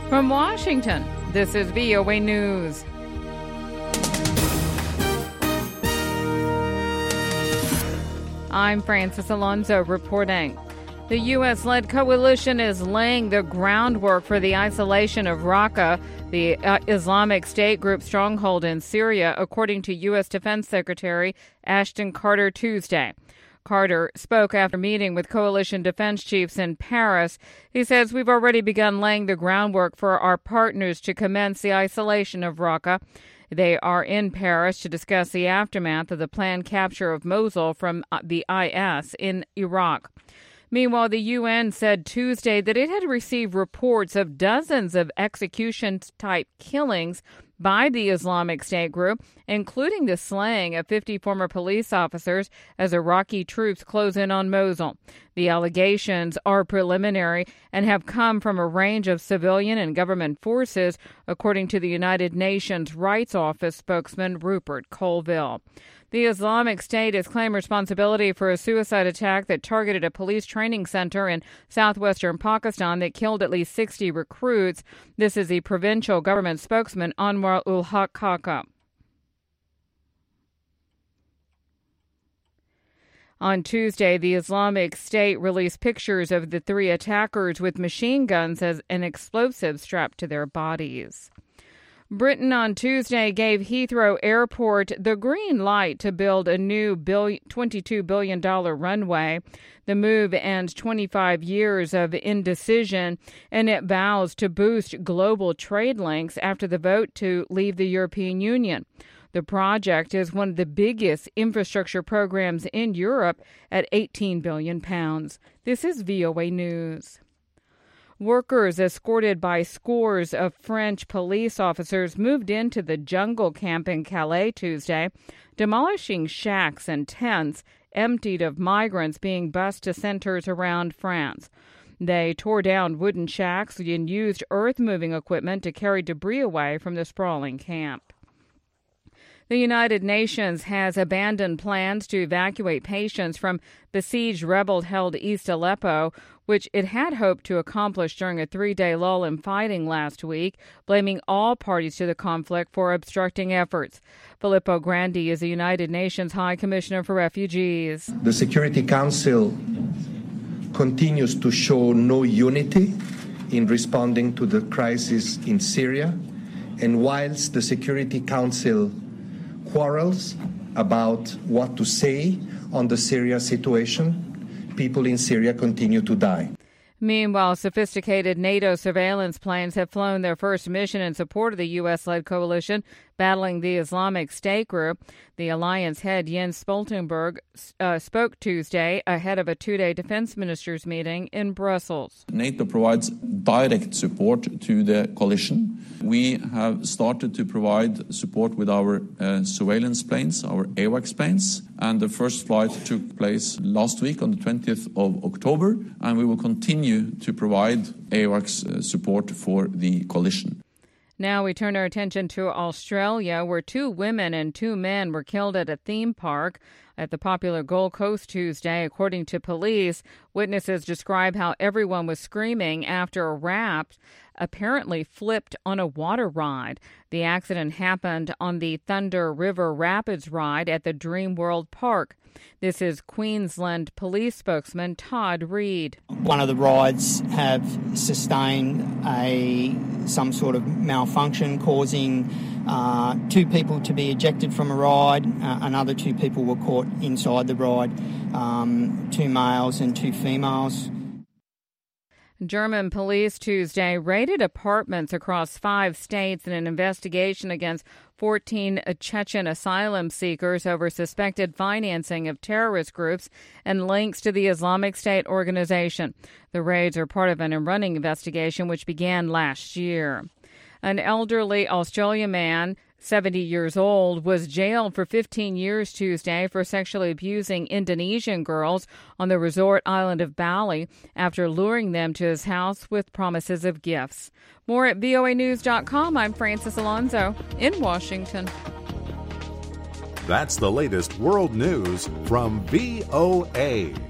From Washington, this is VOA News. I'm Francis Alonso reporting. The U.S.-led coalition is laying the groundwork for the isolation of Raqqa, the Islamic State group stronghold in Syria, according to U.S. Defense Secretary Ashton Carter Tuesday. Carter spoke after meeting with coalition defense chiefs in Paris. He says, "We've already begun laying the groundwork for our partners to commence the isolation of Raqqa." They are in Paris to discuss the aftermath of the planned capture of Mosul from the IS in Iraq. Meanwhile, the UN said Tuesday that it had received reports of dozens of execution-type killings by the Islamic State group, including the slaying of 50 former police officers as Iraqi troops close in on Mosul. The allegations are preliminary and have come from a range of civilian and government forces, according to the United Nations Rights Office spokesman Rupert Colville. The Islamic State has claimed responsibility for a suicide attack that targeted a police training center in southwestern Pakistan that killed at least 60 recruits. This is the provincial government spokesman Anwar ul-Haq Kaka. On Tuesday, the Islamic State released pictures of the three attackers with machine guns and explosives strapped to their bodies. Britain on Tuesday gave Heathrow Airport the green light to build a new $22 billion runway. The move ends 25 years of indecision, and it vows to boost global trade links after the vote to leave the European Union. The project is one of the biggest infrastructure programs in Europe at £18 billion. This is VOA News. Workers escorted by scores of French police officers moved into the jungle camp in Calais Tuesday, demolishing shacks and tents emptied of migrants being bused to centers around France. They tore down wooden shacks and used earth-moving equipment to carry debris away from the sprawling camp. The United Nations has abandoned plans to evacuate patients from besieged rebel-held East Aleppo, which it had hoped to accomplish during a 3-day lull in fighting last week, blaming all parties to the conflict for obstructing efforts. Filippo Grandi is the United Nations High Commissioner for Refugees. The Security Council continues to show no unity in responding to the crisis in Syria, and whilst the Security Council quarrels about what to say on the Syria situation, people in Syria continue to die. Meanwhile, sophisticated NATO surveillance planes have flown their first mission in support of the U.S.-led coalition battling the Islamic State group. The alliance head Jens Stoltenberg spoke Tuesday ahead of a 2-day defense ministers meeting in Brussels. NATO provides direct support to the coalition. We have started to provide support with our surveillance planes, our AWACS planes, and the first flight took place last week on the 20th of October, and we will continue to provide AWACS support for the coalition. Now we turn our attention to Australia, where 2 women and 2 men were killed at a theme park at the popular Gold Coast Tuesday. According to police, witnesses describe how everyone was screaming after a raft apparently flipped on a water ride. The accident happened on the Thunder River Rapids ride at the Dream World Park. This is Queensland Police spokesman Todd Reid. One of the rides have sustained some sort of malfunction, causing 2 people to be ejected from a ride. Another 2 people were caught inside the ride, 2 males and 2 females. German police Tuesday raided apartments across 5 states in an investigation against 14 Chechen asylum seekers over suspected financing of terrorist groups and links to the Islamic State organization. The raids are part of an running investigation which began last year. An elderly Australian man, 70 years old, was jailed for 15 years Tuesday for sexually abusing Indonesian girls on the resort island of Bali after luring them to his house with promises of gifts. More at voanews.com. I'm Francis Alonso in Washington. That's the latest world news from VOA.